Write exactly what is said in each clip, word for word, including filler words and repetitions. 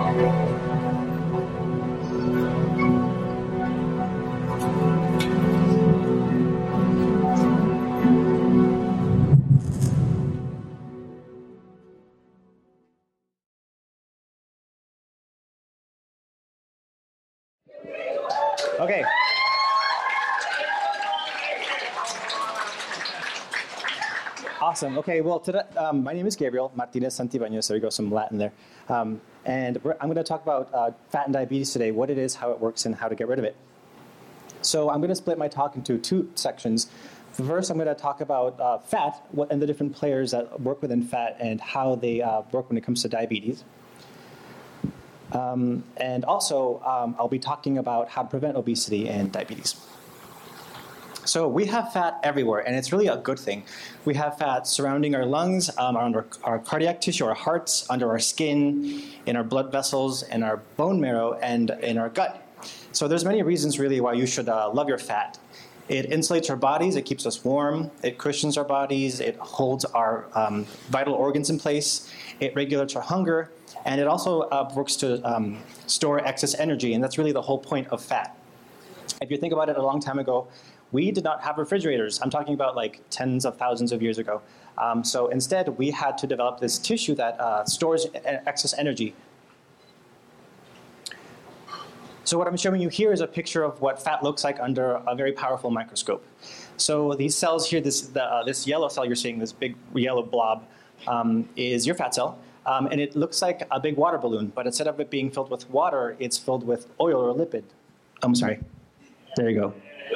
Okay. Awesome. Okay, well, today, um, my name is Gabriel Martinez Santibañez. There we go, some Latin there. Um, and we're, I'm going to talk about uh, fat and diabetes today, what it is, how it works, and how to get rid of it. So I'm going to split my talk into two sections. First, I'm going to talk about uh, fat what, and the different players that work within fat and how they uh, work when it comes to diabetes. Um, and also, um, I'll be talking about how to prevent obesity and diabetes. So we have fat everywhere, and it's really a good thing. We have fat surrounding our lungs, um, around our, our cardiac tissue, our hearts, under our skin, in our blood vessels, in our bone marrow, and in our gut. So there's many reasons, really, why you should uh, love your fat. It insulates our bodies, it keeps us warm, it cushions our bodies, it holds our um, vital organs in place, it regulates our hunger, and it also uh, works to um, store excess energy, and that's really the whole point of fat. If you think about it, a long time ago, we did not have refrigerators. I'm talking about like tens of thousands of years ago. Um, so instead, we had to develop this tissue that uh, stores excess energy. So what I'm showing you here is a picture of what fat looks like under a very powerful microscope. So these cells here, this, the, uh, this yellow cell you're seeing, this big yellow blob, um, is your fat cell. Um, and it looks like a big water balloon, but instead of it being filled with water, it's filled with oil or lipid. I'm sorry. There you go.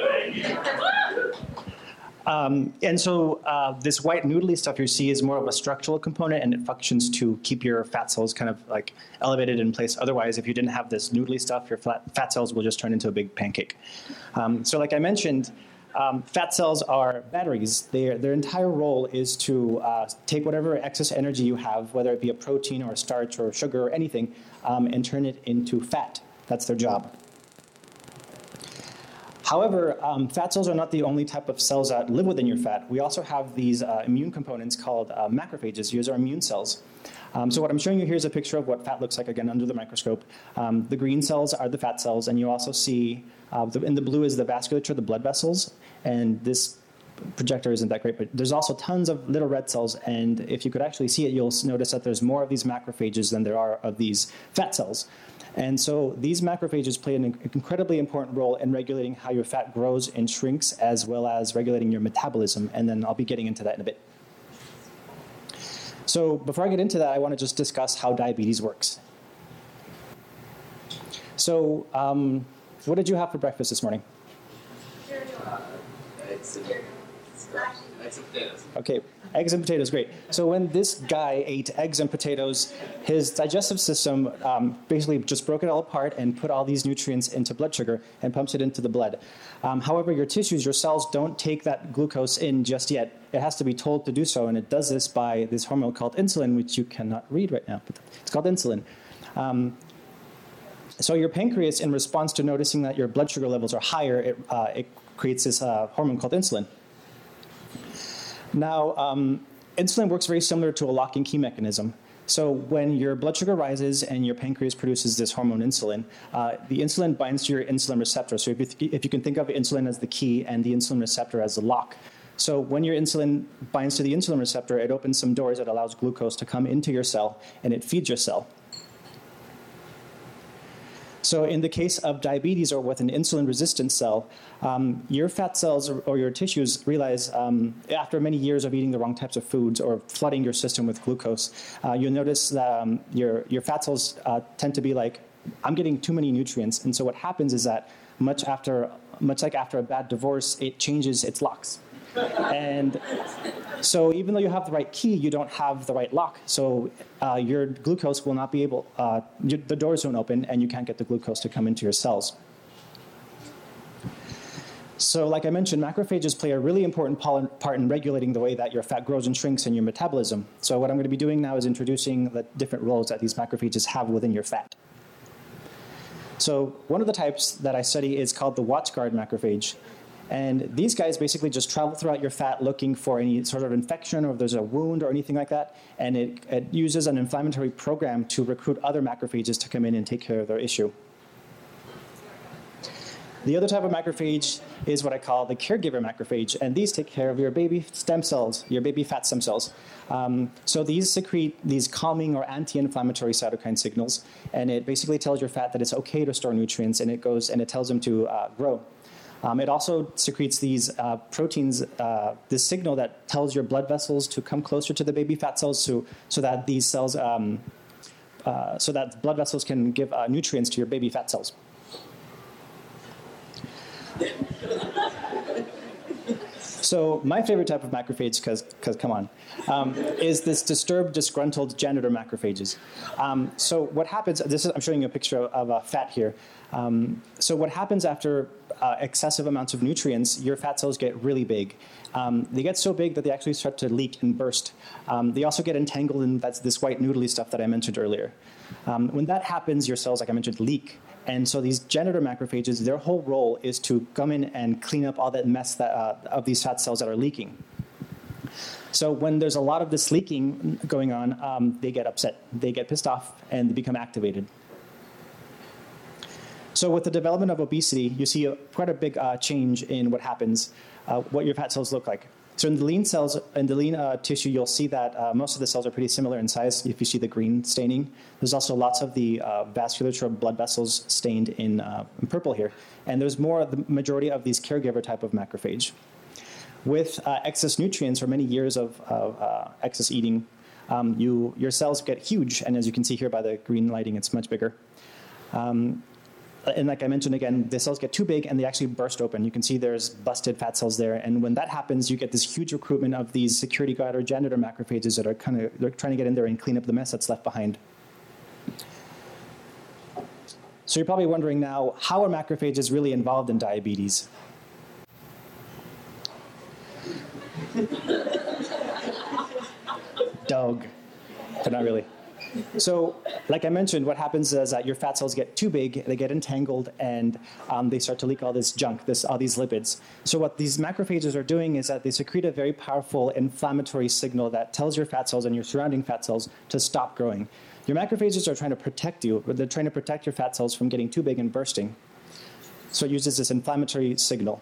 Um, and so uh, this white noodly stuff you see is more of a structural component, and it functions to keep your fat cells kind of like elevated in place. Otherwise, if you didn't have this noodly stuff, your fat, fat cells will just turn into a big pancake. Um, so like I mentioned, um, fat cells are batteries. Their, their entire role is to uh, take whatever excess energy you have, whether it be a protein or a starch or sugar or anything, um, and turn it into fat. That's their job. However, um, fat cells are not the only type of cells that live within your fat. We also have these uh, immune components called uh, macrophages. These are immune cells. Um, so what I'm showing you here is a picture of what fat looks like, again, under the microscope. Um, the green cells are the fat cells, and you also see, uh, the, in the blue is the vasculature, the blood vessels, and this projector isn't that great, but there's also tons of little red cells, and if you could actually see it, you'll notice that there's more of these macrophages than there are of these fat cells. And so these macrophages play an incredibly important role in regulating how your fat grows and shrinks, as well as regulating your metabolism. And then I'll be getting into that in a bit. So before I get into that, I want to just discuss how diabetes works. So um, what did you have for breakfast this morning? Okay, eggs and potatoes, great. So when this guy ate eggs and potatoes, his digestive system um, basically just broke it all apart and put all these nutrients into blood sugar and pumps it into the blood. Um, however, your tissues, your cells don't take that glucose in just yet. It has to be told to do so, and it does this by this hormone called insulin, which you cannot read right now, but it's called insulin. Um, so your pancreas, in response to noticing that your blood sugar levels are higher, it, uh, it creates this uh, hormone called insulin. Now, um, insulin works very similar to a lock and key mechanism. So when your blood sugar rises and your pancreas produces this hormone insulin, uh, the insulin binds to your insulin receptor. So if you, th- if you can think of insulin as the key and the insulin receptor as the lock. So when your insulin binds to the insulin receptor, it opens some doors that allows glucose to come into your cell, and it feeds your cell. So in the case of diabetes or with an insulin-resistant cell, um, your fat cells or, or your tissues realize um, after many years of eating the wrong types of foods or flooding your system with glucose, uh, you'll notice that um, your, your fat cells uh, tend to be like, I'm getting too many nutrients. And so what happens is that much, after, much like after a bad divorce, it changes its locks. And so even though you have the right key, you don't have the right lock. So uh, your glucose will not be able, uh, you, the doors don't open, and you can't get the glucose to come into your cells. So like I mentioned, macrophages play a really important part in regulating the way that your fat grows and shrinks in your metabolism. So what I'm going to be doing now is introducing the different roles that these macrophages have within your fat. So one of the types that I study is called the WatchGuard macrophage. And these guys basically just travel throughout your fat looking for any sort of infection or if there's a wound or anything like that. And it, it uses an inflammatory program to recruit other macrophages to come in and take care of their issue. The other type of macrophage is what I call the caregiver macrophage, and these take care of your baby stem cells, your baby fat stem cells. Um, so these secrete these calming or anti-inflammatory cytokine signals, and it basically tells your fat that it's okay to store nutrients, and it goes and it tells them to uh, grow. Um, it also secretes these uh, proteins, uh, this signal that tells your blood vessels to come closer to the baby fat cells, so so that these cells, um, uh, so that blood vessels can give uh, nutrients to your baby fat cells. So my favorite type of macrophage, because come on, um, is this disturbed, disgruntled janitor macrophages. Um, so what happens, this is, I'm showing you a picture of a fat here. Um, so what happens after uh, excessive amounts of nutrients, your fat cells get really big. Um, they get so big that they actually start to leak and burst. Um, they also get entangled in that's this white noodly stuff that I mentioned earlier. Um, when that happens, your cells, like I mentioned, leak. And so these janitor macrophages, their whole role is to come in and clean up all that mess that, uh, of these fat cells that are leaking. So when there's a lot of this leaking going on, um, they get upset. They get pissed off, and they become activated. So with the development of obesity, you see a, quite a big uh, change in what happens, uh, what your fat cells look like. So in the lean cells, in the lean uh, tissue, you'll see that uh, most of the cells are pretty similar in size. If you see the green staining, there's also lots of the uh, vasculature of blood vessels stained in, uh, in purple here. And there's more, the majority of these caregiver type of macrophage. With uh, excess nutrients or many years of, of uh, excess eating, um, you, your cells get huge. And as you can see here by the green lighting, it's much bigger. Um, And like I mentioned again, the cells get too big and they actually burst open. You can see there's busted fat cells there. And when that happens, you get this huge recruitment of these security guard or janitor macrophages that are kind of they're trying to get in there and clean up the mess that's left behind. So you're probably wondering now, how are macrophages really involved in diabetes? Doug, but not really. So, like I mentioned, what happens is that your fat cells get too big, they get entangled, and um, they start to leak all this junk, this, all these lipids. So what these macrophages are doing is that they secrete a very powerful inflammatory signal that tells your fat cells and your surrounding fat cells to stop growing. Your macrophages are trying to protect you, but they're trying to protect your fat cells from getting too big and bursting. So it uses this inflammatory signal.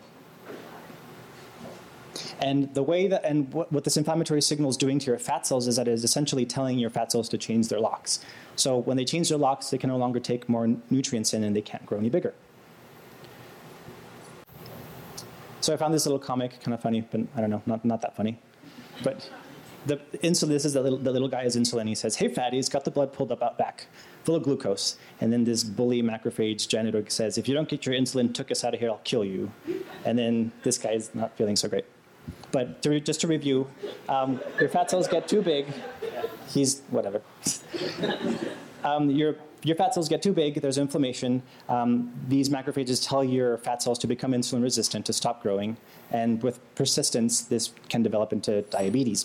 And the way that, and what, what this inflammatory signal is doing to your fat cells is that it is essentially telling your fat cells to change their locks. So when they change their locks, they can no longer take more nutrients in and they can't grow any bigger. So I found this little comic kind of funny, but I don't know, not, not that funny. But the insulin, this is the little, the little guy is insulin. He says, "Hey, fatty, he's got the blood pulled up out back, full of glucose." And then this bully macrophage janitor says, "If you don't get your insulin, took us out of here, I'll kill you." And then this guy is not feeling so great. But to, just to review, um, your fat cells get too big. He's, whatever. um, your, your fat cells get too big, there's inflammation. Um, these macrophages tell your fat cells to become insulin resistant, to stop growing. And with persistence, this can develop into diabetes.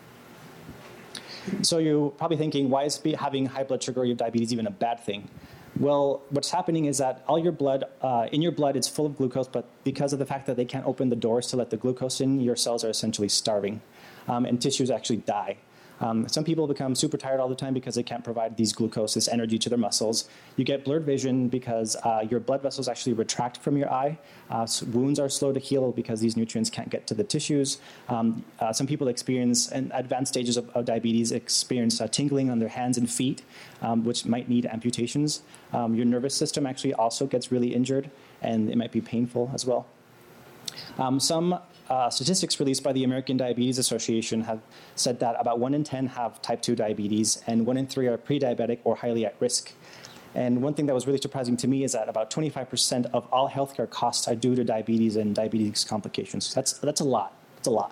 So you're probably thinking, why is having high blood sugar or your diabetes even a bad thing? Well, what's happening is that all your blood, uh, in your blood, it's full of glucose, but because of the fact that they can't open the doors to let the glucose in, your cells are essentially starving, um, and tissues actually die. Um, some people become super tired all the time because they can't provide these glucose, this energy to their muscles. You get blurred vision because uh, your blood vessels actually retract from your eye. Uh, so wounds are slow to heal because these nutrients can't get to the tissues. Um, uh, some people experience, in advanced stages of, of diabetes, experience uh, tingling on their hands and feet, um, which might need amputations. Um, your nervous system actually also gets really injured, and it might be painful as well. Um, some Uh, statistics released by the American Diabetes Association have said that about one in ten have type two diabetes, and one in three are pre-diabetic or highly at risk. And one thing that was really surprising to me is that about twenty-five percent of all healthcare costs are due to diabetes and diabetes complications. That's, that's a lot. That's a lot.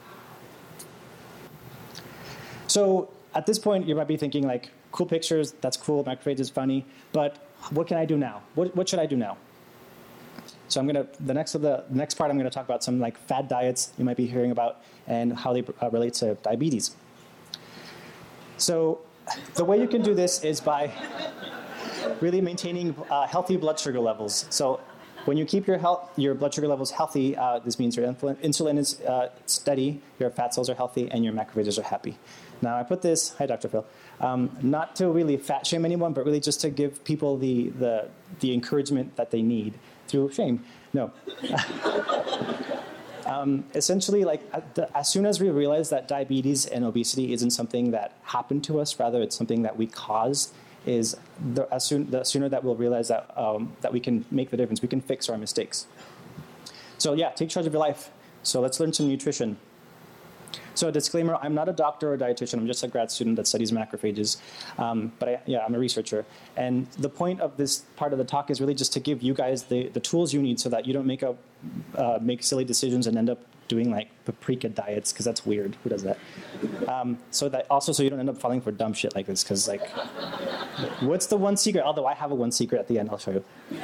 So at this point, you might be thinking, like, cool pictures, that's cool, macrophage is funny, but what can I do now? What, what should I do now? So I'm going to, the next of the, the next part, I'm going to talk about some like fad diets you might be hearing about and how they uh, relate to diabetes. So the way you can do this is by really maintaining uh, healthy blood sugar levels. So When you keep your health, your blood sugar levels healthy, uh, this means your insulin, insulin is uh, steady, your fat cells are healthy, and your macrophages are happy. Now, I put this, hi, Doctor Phil, um, not to really fat shame anyone, but really just to give people the, the, the encouragement that they need through shame. No. um, essentially, like as soon as we realize that diabetes and obesity isn't something that happened to us, rather it's something that we cause, is the, as soon, the sooner that we'll realize that, um, that we can make the difference, we can fix our mistakes. So yeah, take charge of your life. So let's learn some nutrition. So a disclaimer, I'm not a doctor or a dietitian. I'm just a grad student that studies macrophages. Um, but I, yeah, I'm a researcher. And the point of this part of the talk is really just to give you guys the, the tools you need so that you don't make, a, uh, make silly decisions and end up doing like paprika diets, because that's weird. Who does that? Um, so that also so you don't end up falling for dumb shit like this, because like, what's the one secret? Although I have a one secret at the end, I'll show you.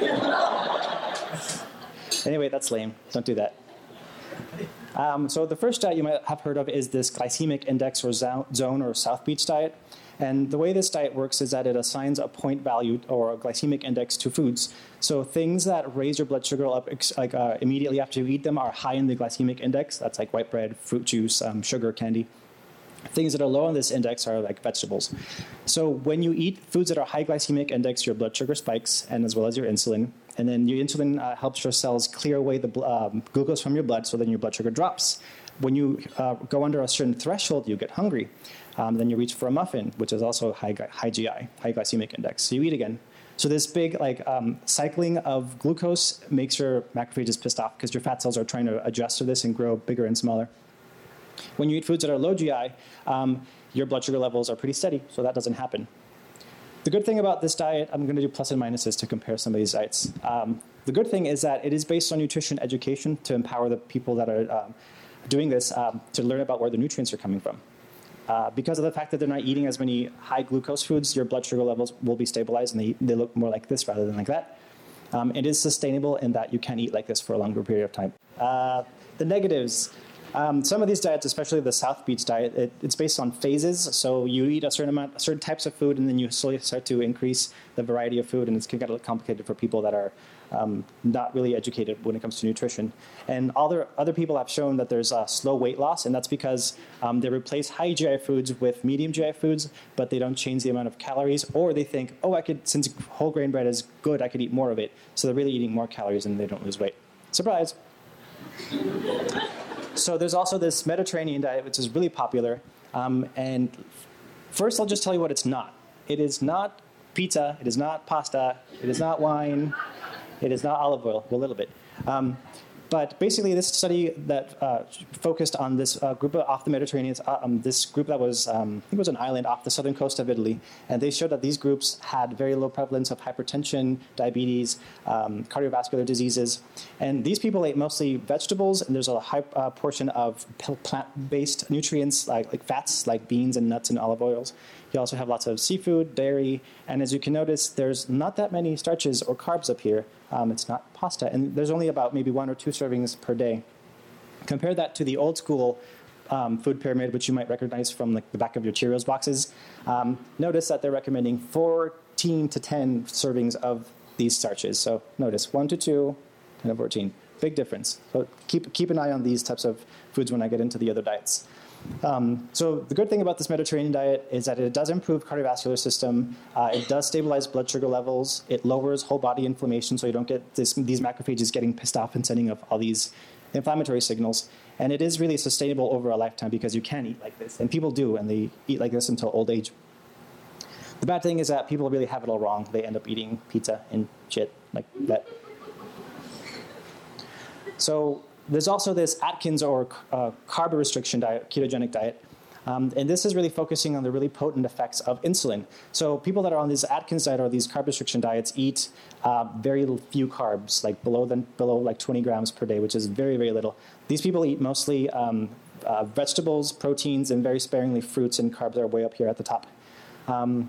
Anyway, that's lame. Don't do that. Um, so the first diet you might have heard of is this glycemic index or zone or South Beach diet. And the way this diet works is that it assigns a point value or a glycemic index to foods. So things that raise your blood sugar up like uh, immediately after you eat them are high in the glycemic index. That's like white bread, fruit juice, um, sugar, candy. Things that are low on this index are like vegetables. So when you eat foods that are high glycemic index, your blood sugar spikes, and as well as your insulin. And then your insulin uh, helps your cells clear away the um, glucose from your blood, so then your blood sugar drops. When you uh, go under a certain threshold, you get hungry. Um, then you reach for a muffin, which is also high, high G I, high glycemic index. So you eat again. So this big like um, cycling of glucose makes your macrophages pissed off because your fat cells are trying to adjust to this and grow bigger and smaller. When you eat foods that are low G I, um, your blood sugar levels are pretty steady, so that doesn't happen. The good thing about this diet, I'm going to do plus and minuses to compare some of these diets. Um, the good thing is that it is based on nutrition education to empower the people that are um, doing this um, to learn about where the nutrients are coming from. Uh, because of the fact that they're not eating as many high glucose foods, your blood sugar levels will be stabilized and they, they look more like this rather than like that. Um, it is sustainable in that you can eat like this for a longer period of time. Uh, the negatives. Um, some of these diets, especially the South Beach diet, it, it's based on phases. So you eat a certain amount, certain types of food, and then you slowly start to increase the variety of food, and it's can get a little complicated for people that are um, not really educated when it comes to nutrition. And other other people have shown that there's a slow weight loss, and that's because um, they replace high G I foods with medium G I foods, but they don't change the amount of calories, or they think, oh, I could, since whole grain bread is good, I could eat more of it. So they're really eating more calories, and they don't lose weight. Surprise. So there's also this Mediterranean diet, which is really popular. Um, and first, I'll just tell you what it's not. It is not pizza. It is not pasta. It is not wine. It is not olive oil, a little bit. Um, but basically, this study that uh, focused on this uh, group off the Mediterranean, uh, um, this group that was, um, I think it was an island off the southern coast of Italy, and they showed that these groups had very low prevalence of hypertension, diabetes, um, cardiovascular diseases. And these people ate mostly vegetables, and there's a high uh, portion of plant-based nutrients like, like fats, like beans and nuts and olive oils. You also have lots of seafood, dairy, and as you can notice, there's not that many starches or carbs up here. Um, it's not pasta, and there's only about maybe one or two servings per day. Compare that to the old school um, food pyramid, which you might recognize from like, the back of your Cheerios boxes. Um, notice that they're recommending fourteen to ten servings of these starches. So notice one to two, ten to fourteen. Big difference. So keep, keep an eye on these types of foods when I get into the other diets. Um, so the good thing about this Mediterranean diet is that it does improve cardiovascular system. Uh, it does stabilize blood sugar levels. It lowers whole body inflammation, so you don't get this, these macrophages getting pissed off and sending up all these inflammatory signals. And it is really sustainable over a lifetime because you can eat like this. And people do, and they eat like this until old age. The bad thing is that people really have it all wrong. They end up eating pizza and shit like that. So there's also this Atkins or uh, carb restriction diet, ketogenic diet. Um, and this is really focusing on the really potent effects of insulin. So people that are on this Atkins diet or these carb restriction diets eat uh, very few carbs, like below than, below like twenty grams per day, which is very, very little. These people eat mostly um, uh, vegetables, proteins, and very sparingly fruits, and carbs are way up here at the top. Um,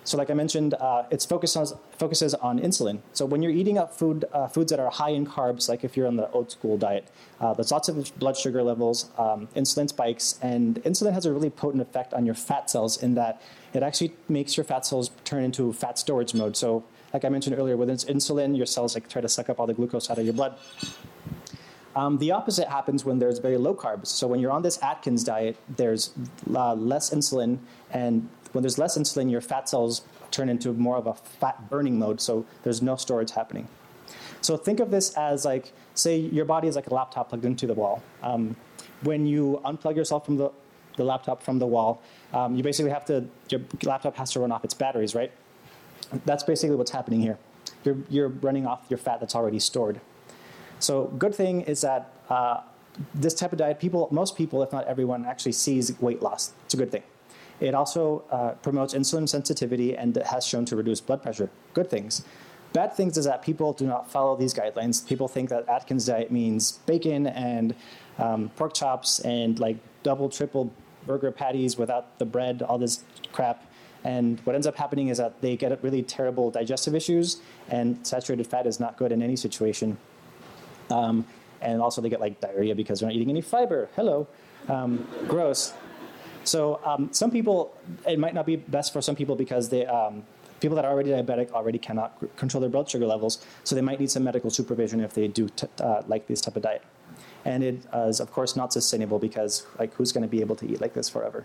So like I mentioned, uh, it's focused on, focuses on insulin. So when you're eating up food, uh, foods that are high in carbs, like if you're on the old school diet, uh, there's lots of blood sugar levels, um, insulin spikes, and insulin has a really potent effect on your fat cells in that it actually makes your fat cells turn into fat storage mode. So like I mentioned earlier, with insulin, your cells like try to suck up all the glucose out of your blood. Um, the opposite happens when there's very low carbs. So when you're on this Atkins diet, there's uh, less insulin, and when there's less insulin, your fat cells turn into more of a fat burning mode, so there's no storage happening. So think of this as like, say your body is like a laptop plugged into the wall. Um, when you unplug yourself from the, the laptop from the wall, um, you basically have to, your laptop has to run off its batteries, right? That's basically what's happening here. You're, you're running off your fat that's already stored. So good thing is that uh, this type of diet, people, most people, if not everyone, actually sees weight loss. It's a good thing. It also uh, promotes insulin sensitivity and has shown to reduce blood pressure. Good things. Bad things is that people do not follow these guidelines. People think that Atkins diet means bacon and um, pork chops and like double, triple burger patties without the bread, all this crap. And what ends up happening is that they get really terrible digestive issues, and saturated fat is not good in any situation. Um, and also they get like diarrhea because they're not eating any fiber. Hello. Um, gross. So um, some people, it might not be best for some people because they, um, people that are already diabetic already cannot control their blood sugar levels, so they might need some medical supervision if they do t uh, like this type of diet. And it uh, is, of course, not sustainable because like who's going to be able to eat like this forever?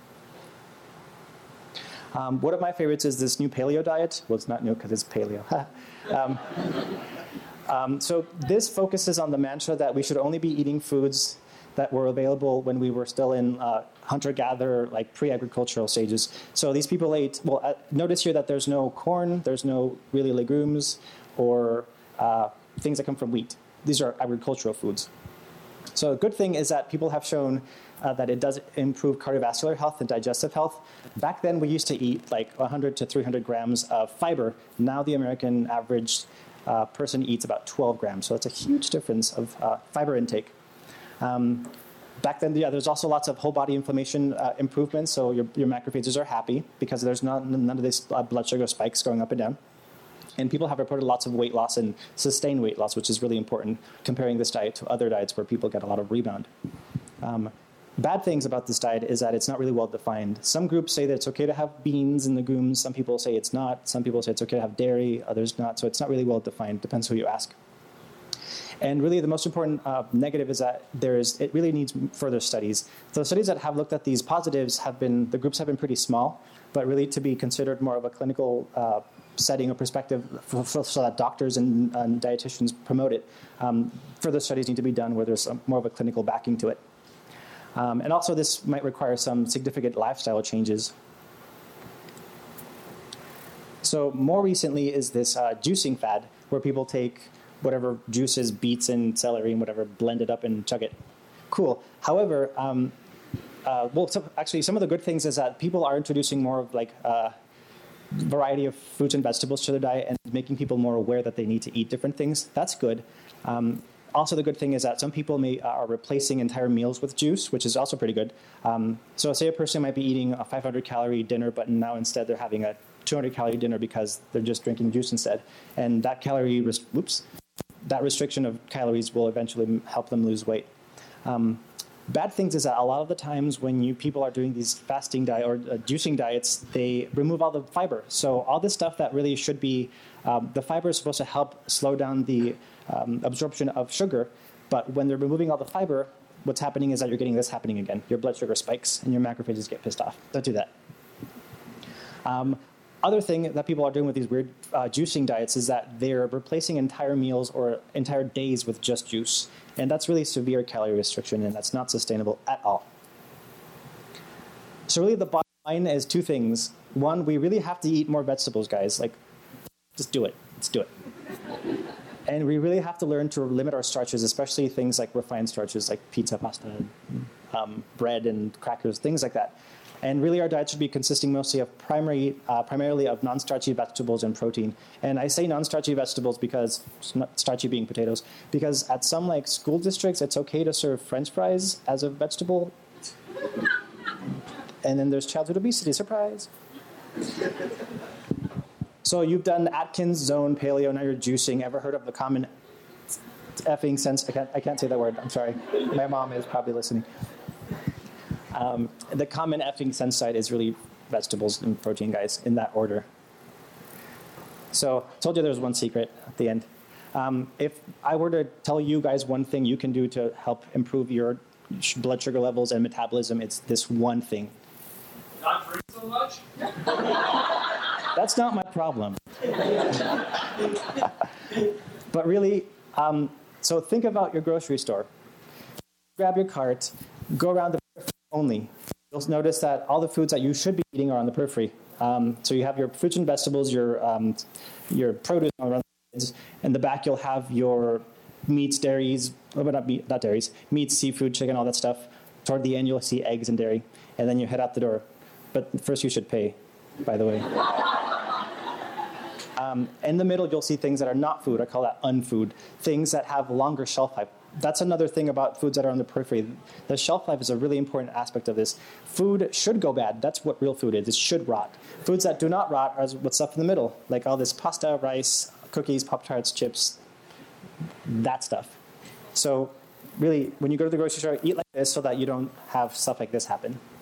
Um, one of my favorites is this new paleo diet. Well, it's not new because it's paleo. um, um, so this focuses on the mantra that we should only be eating foods that were available when we were still in uh, hunter-gatherer, like pre-agricultural stages. So these people ate, well, uh, notice here that there's no corn, there's no really legumes or uh, things that come from wheat. These are agricultural foods. So a good thing is that people have shown uh, that it does improve cardiovascular health and digestive health. Back then, we used to eat like one hundred to three hundred grams of fiber. Now the American average uh, person eats about twelve grams. So it's a huge difference of uh, fiber intake. Um, back then, yeah, there's also lots of whole body inflammation uh, improvements. So your, your macrophages are happy because there's not, none of these uh, blood sugar spikes going up and down. And people have reported lots of weight loss and sustained weight loss, which is really important, comparing this diet to other diets where people get a lot of rebound. Um, bad things about this diet is that it's not really well defined. Some groups say that it's okay to have beans in legumes. Some people say it's not. Some people say it's okay to have dairy, others not. So it's not really well defined. Depends who you ask. And really, the most important uh, negative is that there is, it really needs further studies. So the studies that have looked at these positives have been, the groups have been pretty small, but really to be considered more of a clinical uh, setting or perspective for, for, so that doctors and, and dietitians promote it. Um, further studies need to be done where there's a, more of a clinical backing to it. Um, and also this might require some significant lifestyle changes. So more recently is this uh, juicing fad where people take whatever juices, beets and celery and whatever, blend it up and chug it. Cool. However, um, uh, well, so actually some of the good things is that people are introducing more of like uh, variety of fruits and vegetables to their diet and making people more aware that they need to eat different things. That's good. Um, also, the good thing is that some people may uh, are replacing entire meals with juice, which is also pretty good. Um, so say a person might be eating a five hundred calorie dinner, but now instead they're having a two hundred calorie dinner because they're just drinking juice instead. And that calorie, res- whoops, that restriction of calories will eventually help them lose weight. Um, Bad things is that a lot of the times when you people are doing these fasting diet or uh, juicing diets, they remove all the fiber. So all this stuff that really should be, um, the fiber is supposed to help slow down the um, absorption of sugar. But when they're removing all the fiber, what's happening is that you're getting this happening again. Your blood sugar spikes and your macrophages get pissed off. Don't do that. Um, Other thing that people are doing with these weird uh, juicing diets is that they're replacing entire meals or entire days with just juice. And that's really severe calorie restriction, and that's not sustainable at all. So really the bottom line is two things. One, we really have to eat more vegetables, guys. Like, just do it. Let's do it. And we really have to learn to limit our starches, especially things like refined starches like pizza, pasta, um, bread, and crackers, things like that. And really, our diet should be consisting mostly of primary, uh, primarily of non-starchy vegetables and protein. And I say non-starchy vegetables because, not starchy being potatoes, because at some like school districts, it's okay to serve French fries as a vegetable. And then there's childhood obesity, surprise. So you've done Atkins, Zone, Paleo, now you're juicing. Ever heard of the common effing sense? I can't, I can't say that word. I'm sorry. My mom is probably listening. Um, the common effing sense side is really vegetables and protein, guys, in that order. So I told you there was one secret at the end. Um, if I were to tell you guys one thing you can do to help improve your blood sugar levels and metabolism, it's this one thing. Not drink so much? That's not my problem. But really, um, so think about your grocery store. Grab your cart, go around the periphery only. You'll notice that all the foods that you should be eating are on the periphery. Um, so you have your fruits and vegetables, your um, your produce around the edges. In the back, you'll have your meats, dairies, oh, but not meat, not dairies, meats, seafood, chicken, all that stuff. Toward the end, you'll see eggs and dairy, and then you head out the door. But first, you should pay, by the way. Um, in the middle, you'll see things that are not food. I call that unfood. Things that have longer shelf life. That's another thing about foods that are on the periphery. The shelf life is a really important aspect of this. Food should go bad. That's what real food is. It should rot. Foods that do not rot are what's up in the middle, like all this pasta, rice, cookies, Pop-Tarts, chips, that stuff. So really, when you go to the grocery store, eat like this so that you don't have stuff like this happen.